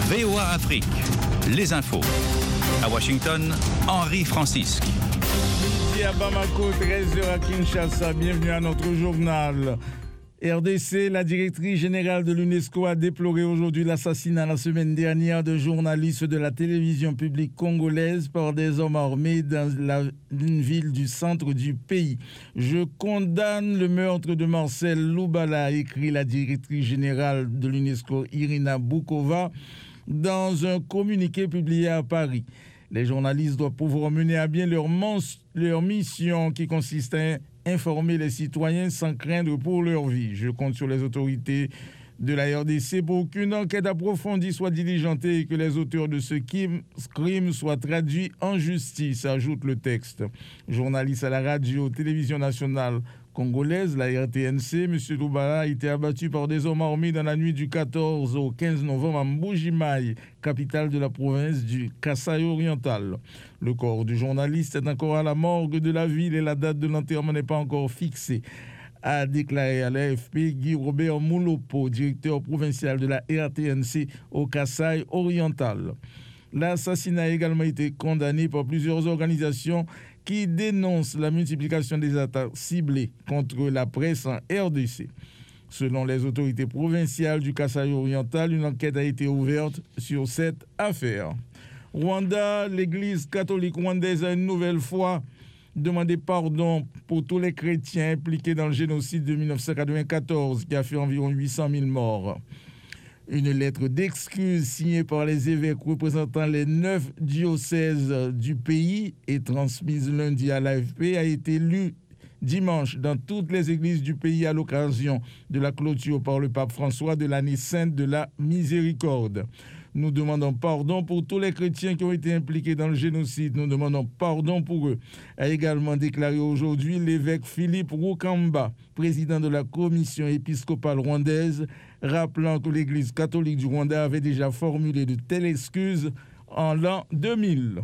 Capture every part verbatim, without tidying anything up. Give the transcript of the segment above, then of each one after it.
V O A Afrique, les infos. À Washington, Henri Francisque. Midi à Bamako, treize heures à Kinshasa. Bienvenue à notre journal. R D C, la directrice générale de l'UNESCO a déploré aujourd'hui l'assassinat la semaine dernière de journalistes de la télévision publique congolaise par des hommes armés dans la, une ville du centre du pays. Je condamne le meurtre de Marcel Loubala, a écrit la directrice générale de l'UNESCO, Irina Boukova, dans un communiqué publié à Paris. Les journalistes doivent pouvoir mener à bien leur, mons- leur mission qui consiste à informer les citoyens sans craindre pour leur vie. Je compte sur les autorités de la R D C pour qu'une enquête approfondie soit diligentée et que les auteurs de ce crime soient traduits en justice, ajoute le texte. Journaliste à la radio-télévision nationale congolaise, la R T N C, M. Loubala a été abattu par des hommes armés dans la nuit du quatorze au quinze novembre à Mbuji-Mayi, capitale de la province du Kasaï oriental. Le corps du journaliste est encore à la morgue de la ville et la date de l'enterrement n'est pas encore fixée, a déclaré à l'A F P Guy Robert Moulopo, directeur provincial de la R T N C au Kasaï oriental. L'assassinat a également été condamné par plusieurs organisations qui dénoncent la multiplication des attaques ciblées contre la presse en R D C. Selon les autorités provinciales du Kasaï oriental, une enquête a été ouverte sur cette affaire. Rwanda, l'Église catholique rwandaise a une nouvelle fois demandé pardon pour tous les chrétiens impliqués dans le génocide de dix-neuf cent quatre-vingt-quatorze qui a fait environ huit cent mille morts. Une lettre d'excuse signée par les évêques représentant les neuf diocèses du pays et transmise lundi à l'A F P a été lue dimanche dans toutes les églises du pays à l'occasion de la clôture par le pape François de l'année sainte de la miséricorde. Nous demandons pardon pour tous les chrétiens qui ont été impliqués dans le génocide. Nous demandons pardon pour eux, a également déclaré aujourd'hui l'évêque Philippe Rukamba, président de la commission épiscopale rwandaise, rappelant que l'Église catholique du Rwanda avait déjà formulé de telles excuses en l'an deux mille.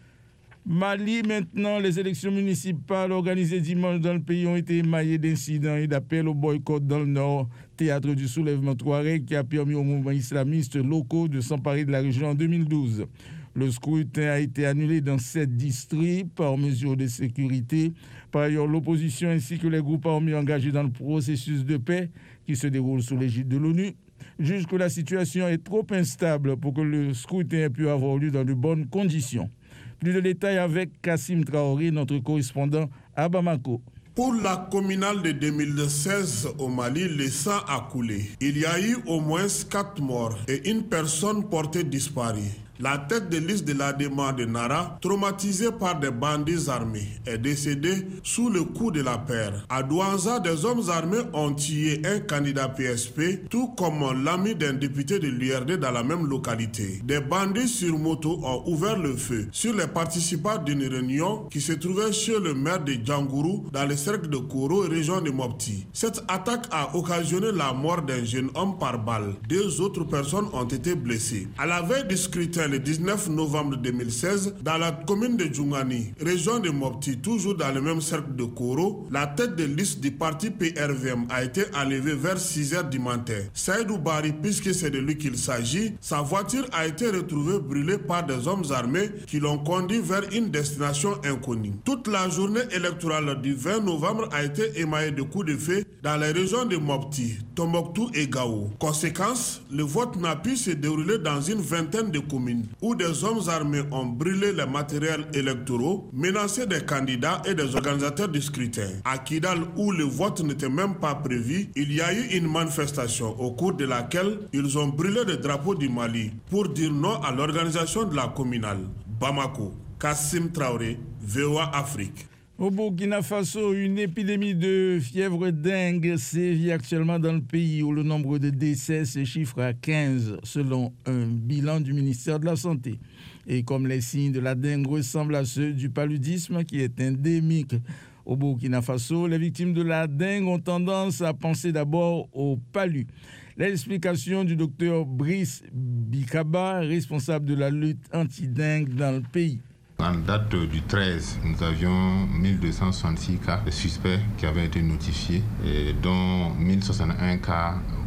Mali, maintenant, les élections municipales organisées dimanche dans le pays ont été émaillées d'incidents et d'appels au boycott dans le nord, théâtre du soulèvement Touareg qui a permis aux mouvements islamistes locaux de s'emparer de la région en deux mille douze. Le scrutin a été annulé dans sept districts par mesure de sécurité. Par ailleurs, l'opposition ainsi que les groupes armés engagés dans le processus de paix qui se déroule sous l'égide de l'ONU jugent que la situation est trop instable pour que le scrutin ait pu avoir lieu dans de bonnes conditions. Plus de détails avec Kassim Traoré, notre correspondant à Bamako. Pour la communale de deux mille seize au Mali, le sang a coulé. Il y a eu au moins quatre morts et une personne portée disparue. La tête de liste de la demande de Nara, traumatisée par des bandits armés, est décédée sous le coup de la paire. À Douanza, des hommes armés ont tué un candidat P S P, tout comme l'ami d'un député de l'U R D dans la même localité. Des bandits sur moto ont ouvert le feu sur les participants d'une réunion qui se trouvait chez le maire de Djangourou dans le cercle de Koro, région de Mopti. Cette attaque a occasionné la mort d'un jeune homme par balle. Deux autres personnes ont été blessées. À la veille du scrutin, le dix-neuf novembre deux mille seize, dans la commune de Djungani, région de Mopti, toujours dans le même cercle de Koro, la tête de liste du parti P R V M a été enlevée vers six heures du matin. Saïdou Bari, puisque c'est de lui qu'il s'agit, sa voiture a été retrouvée brûlée par des hommes armés qui l'ont conduit vers une destination inconnue. Toute la journée électorale du vingt novembre a été émaillée de coups de feu dans les régions de Mopti, Tombouctou et Gao. Conséquence, le vote n'a pu se dérouler dans une vingtaine de communes où des hommes armés ont brûlé les matériels électoraux, menacé des candidats et des organisateurs du scrutin. À Kidal, où le vote n'était même pas prévu, il y a eu une manifestation au cours de laquelle ils ont brûlé le drapeau du Mali pour dire non à l'organisation de la communale. Bamako, Kassim Traoré, V O A Afrique. Au Burkina Faso, une épidémie de fièvre dengue sévit actuellement dans le pays où le nombre de décès se chiffre à quinze selon un bilan du ministère de la Santé. Et comme les signes de la dengue ressemblent à ceux du paludisme qui est endémique au Burkina Faso, les victimes de la dengue ont tendance à penser d'abord au palu. L'explication du docteur Brice Bikaba, responsable de la lutte anti-dengue dans le pays. En date du treize, nous avions mille deux cent soixante-six cas de suspects qui avaient été notifiés, et dont mille soixante et un cas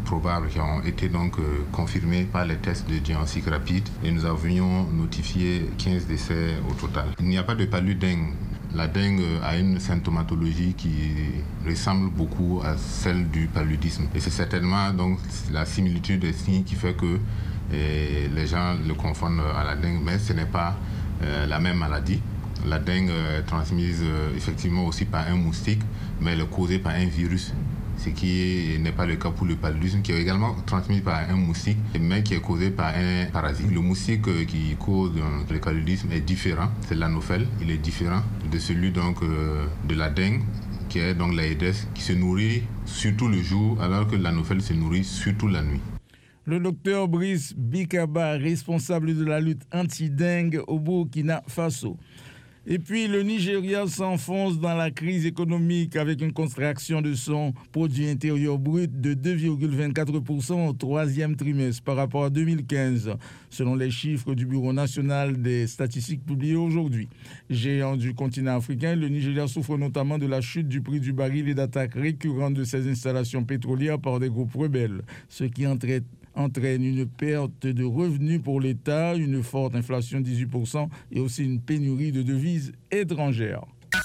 probables qui ont été donc euh, confirmés par les tests de diagnostic rapide et nous avions notifié quinze décès au total. Il n'y a pas de palu dengue. La dengue a une symptomatologie qui ressemble beaucoup à celle du paludisme et c'est certainement donc la similitude des signes qui fait que eh, les gens le confondent à la dengue, mais ce n'est pas euh, la même maladie. La dengue est transmise euh, effectivement aussi par un moustique, mais elle est causée par un virus, ce qui n'est pas le cas pour le paludisme, qui est également transmis par un moustique, mais qui est causé par un parasite. Le moustique qui cause le paludisme est différent, c'est l'anophèle, il est différent de celui donc, euh, de la dengue, qui est donc l'Aedes, qui se nourrit surtout le jour, alors que l'anophèle se nourrit surtout la nuit. Le docteur Brice Bikaba, responsable de la lutte anti-dengue au Burkina Faso. Et puis, le Nigeria s'enfonce dans la crise économique avec une contraction de son produit intérieur brut de deux virgule vingt-quatre pour cent au troisième trimestre par rapport à deux mille quinze, selon les chiffres du Bureau national des statistiques publiés aujourd'hui. Géant du continent africain, le Nigeria souffre notamment de la chute du prix du baril et d'attaques récurrentes de ses installations pétrolières par des groupes rebelles, ce qui entraîne entraîne une perte de revenus pour l'État, une forte inflation de dix-huit pour cent et aussi une pénurie de devises étrangères.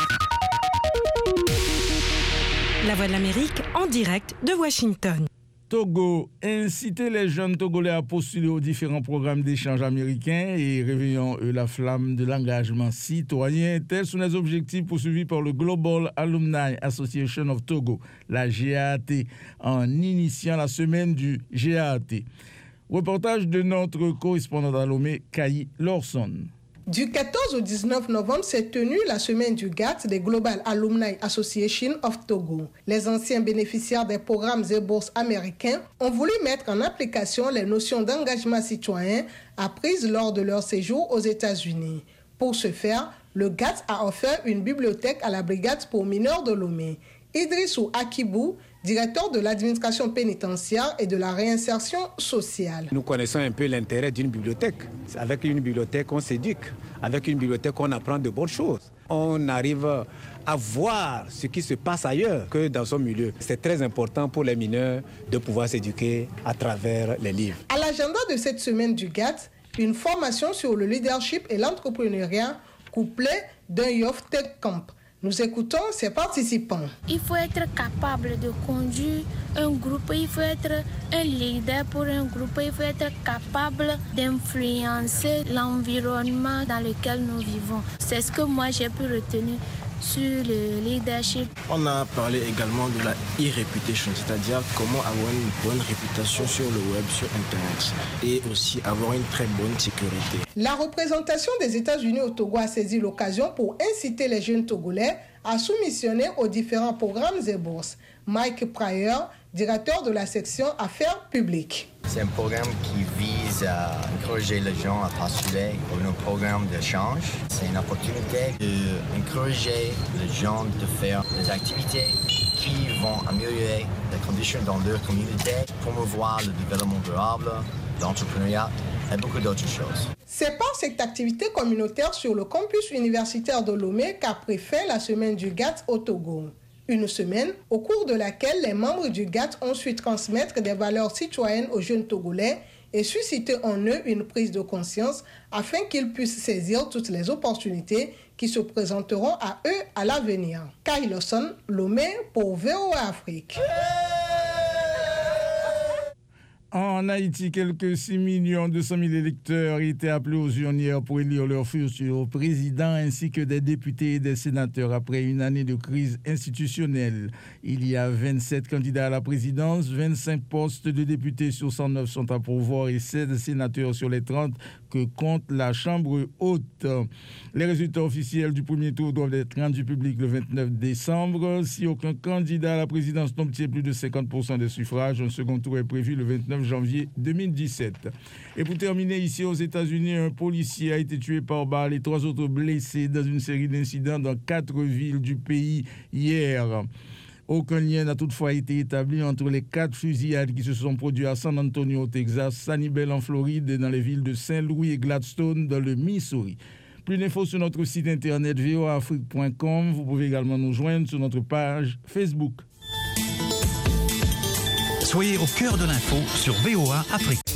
La Voix de l'Amérique en direct de Washington. Togo, inciter les jeunes Togolais à postuler aux différents programmes d'échange américains et réveillant eux la flamme de l'engagement citoyen, tels sont les objectifs poursuivis par le Global Alumni Association of Togo, la G A A T, en initiant la semaine du G A A T. Reportage de notre correspondant à Lomé, Kayi Lorson. Du quatorze au dix-neuf novembre s'est tenue la semaine du G A T des Global Alumni Association of Togo. Les anciens bénéficiaires des programmes et bourses américains ont voulu mettre en application les notions d'engagement citoyen apprises lors de leur séjour aux États-Unis. Pour ce faire, le G A T a offert une bibliothèque à la brigade pour mineurs de Lomé. Idrissou Akibou, directeur de l'administration pénitentiaire et de la réinsertion sociale. Nous connaissons un peu l'intérêt d'une bibliothèque. Avec une bibliothèque, on s'éduque. Avec une bibliothèque, on apprend de bonnes choses. On arrive à voir ce qui se passe ailleurs que dans son milieu. C'est très important pour les mineurs de pouvoir s'éduquer à travers les livres. À l'agenda de cette semaine du G A T, une formation sur le leadership et l'entrepreneuriat couplée d'un Youth Tech Camp. Nous écoutons ses participants. Il faut être capable de conduire un groupe, il faut être un leader pour un groupe, il faut être capable d'influencer l'environnement dans lequel nous vivons. C'est ce que moi j'ai pu retenir sur le leadership. On a parlé également de la e-reputation, c'est-à-dire comment avoir une bonne réputation sur le web, sur Internet, et aussi avoir une très bonne sécurité. La représentation des États-Unis au Togo a saisi l'occasion pour inciter les jeunes Togolais à soumissionner aux différents programmes et bourses. Mike Pryor, directeur de la section Affaires publiques. C'est un programme qui vise à encourager les gens à postuler pour nos programmes d'échange. C'est une opportunité d'encourager les gens de faire des activités qui vont améliorer les conditions dans leur communauté, promouvoir le développement durable, l'entrepreneuriat et beaucoup d'autres choses. C'est par cette activité communautaire sur le campus universitaire de Lomé qu'a pris fin la semaine du G A T au Togo. Une semaine au cours de laquelle les membres du G A T ont su transmettre des valeurs citoyennes aux jeunes Togolais et susciter en eux une prise de conscience afin qu'ils puissent saisir toutes les opportunités qui se présenteront à eux à l'avenir. Kayi Lorson, Lomé pour V O A Afrique. En Haïti, quelques six millions deux cent mille électeurs étaient appelés aux urnes hier pour élire leur futur président ainsi que des députés et des sénateurs après une année de crise institutionnelle. Il y a vingt-sept candidats à la présidence, vingt-cinq postes de députés sur cent neuf sont à pourvoir et sept sénateurs sur les trente que compte la Chambre haute. Les résultats officiels du premier tour doivent être rendus publics le vingt-neuf décembre. Si aucun candidat à la présidence n'obtient plus de cinquante pour cent des suffrages, un second tour est prévu le vingt-neuf janvier deux mille dix-sept. Et pour terminer, ici aux États-Unis, un policier a été tué par balle et trois autres blessés dans une série d'incidents dans quatre villes du pays hier. Aucun lien n'a toutefois été établi entre les quatre fusillades qui se sont produites à San Antonio au Texas, Sanibel en Floride et dans les villes de Saint-Louis et Gladstone dans le Missouri. Plus d'infos sur notre site internet v o a afrique point com. Vous pouvez également nous joindre sur notre page Facebook. Soyez au cœur de l'info sur V O A Afrique.